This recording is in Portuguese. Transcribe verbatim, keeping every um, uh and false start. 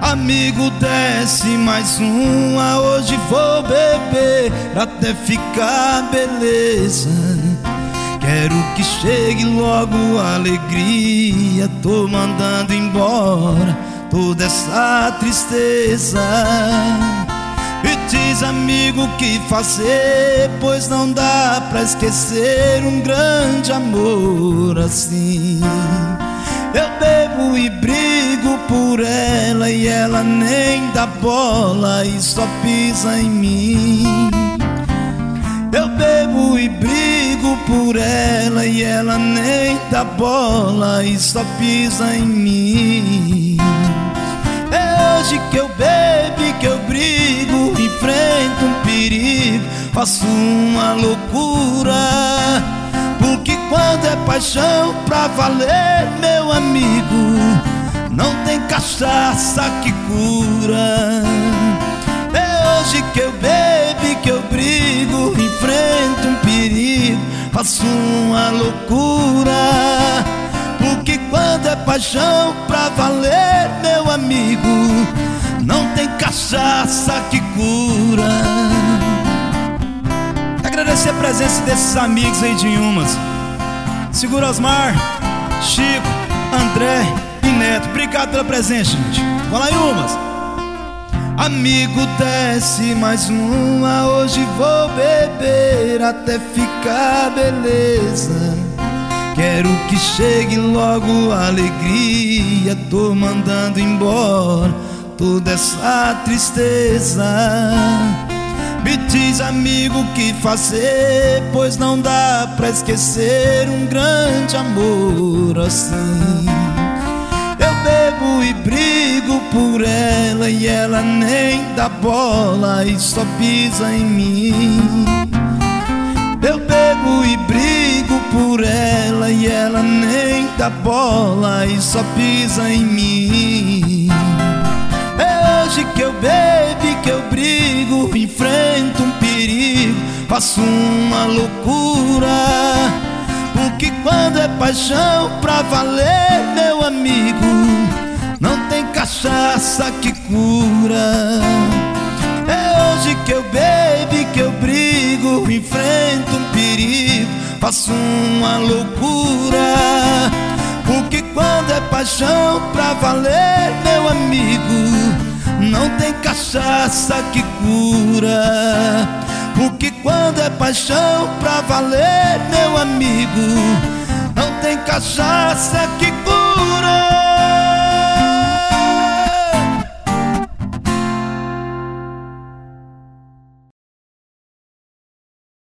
Amigo, desce mais uma, hoje vou beber até ficar beleza. Quero que chegue logo a alegria, tô mandando embora toda essa tristeza. E diz, amigo, o que fazer, pois não dá pra esquecer um grande amor assim. Eu bebo e brigo por ela e ela nem dá bola e só pisa em mim. Eu bebo e brigo por ela e ela nem dá bola e só pisa em mim. É hoje que eu bebo e que eu brigo, enfrento um perigo, faço uma loucura. Porque quando é paixão pra valer, meu amigo, não tem cachaça que cura. É hoje que eu bebo e que eu brigo, enfrento um perigo, faço uma loucura. Porque quando é paixão pra valer, meu amigo, não tem cachaça que cura. Agradecer a presença desses amigos aí de Inhumas: Segura Osmar, Chico, André e Neto. Obrigado pela presença, gente. Vai lá, Inhumas. Amigo, desce mais uma, hoje vou beber até ficar beleza. Quero que chegue logo a alegria, tô mandando embora toda essa tristeza. Me diz, amigo, o que fazer, pois não dá pra esquecer um grande amor assim. Eu bebo e brigo por ela e ela nem dá bola e só pisa em mim. Eu bebo e brigo por ela e ela nem dá bola e só pisa em mim. É hoje que eu bebo e que eu brigo, enfrento um perigo, faço uma loucura. Porque quando é paixão pra valer, meu amigo, não tem cachaça que cura. É hoje que eu bebo e que eu brigo, enfrento um perigo, faço uma loucura. Porque quando é paixão pra valer, meu amigo, não tem cachaça que cura. Porque quando é paixão pra valer, meu amigo, não tem cachaça que cura.